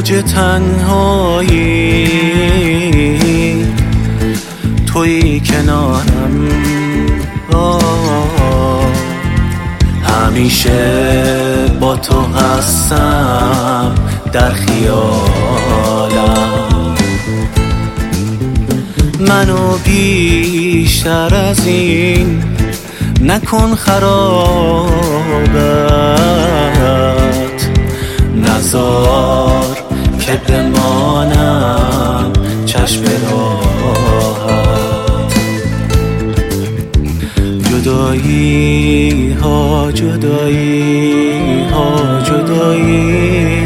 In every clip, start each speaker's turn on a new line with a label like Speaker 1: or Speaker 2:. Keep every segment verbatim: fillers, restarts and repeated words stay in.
Speaker 1: اوج تنهایی تویی کنارم، آه همیشه با تو هستم در خیالم. منو بیشتر از این نکن خرابت، نزار که بمانم چشم راحت. جدایی ها جدایی ها جدایی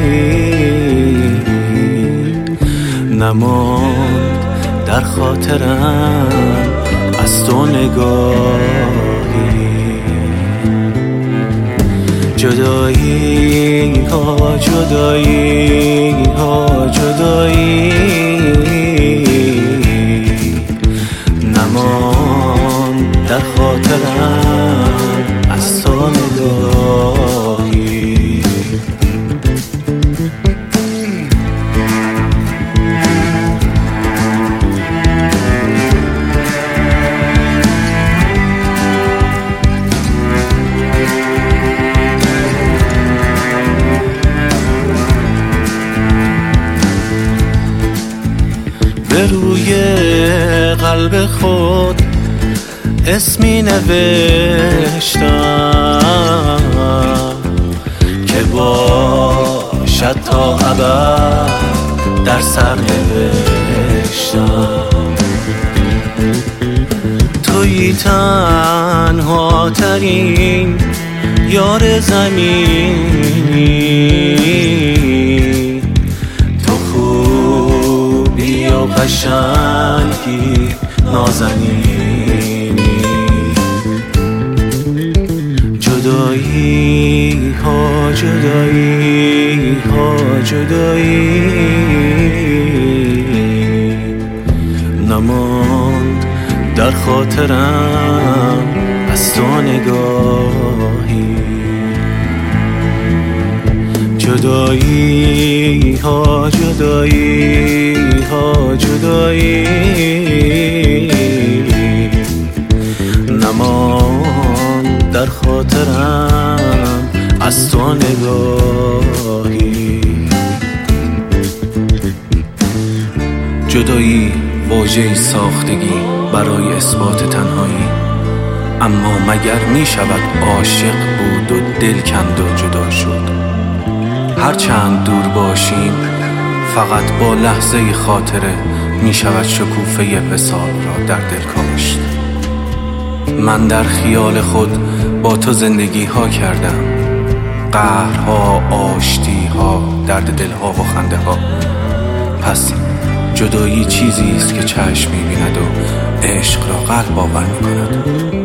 Speaker 1: نماند در خاطرم از تو نگاهی. جدایی ها جدایی ها جدایی نماند در خاطرم از تو نگاهی. به روی قلب خود اسمی نوشتم که باشد تا ابد در سر نوشتم. تویی تنها ترین یار زمینی، تو خوبی و قشنگی نازنینی. جدایی ها جدایی ها جدایی نماند در خاطرم از تو نگاهی. جدایی ها جدایی ها جدایی نماند در خاطرم از تو نگاهی.
Speaker 2: جدایی واژه‌ای ساختگی برای اثبات تنهایی، اما مگر می شود عاشق بود و دل کند و جدا شد؟ هر چند دور باشیم فقط با لحظه خاطره می شود شکوفه وصال را در دل کاشت. من در خیال خود با تو زندگی ها کردم، قهرها، آشتی ها، درد دل ها و خنده ها. پس جدایی چیزی است که چشم می بیند و عشق را قلب باور می کند.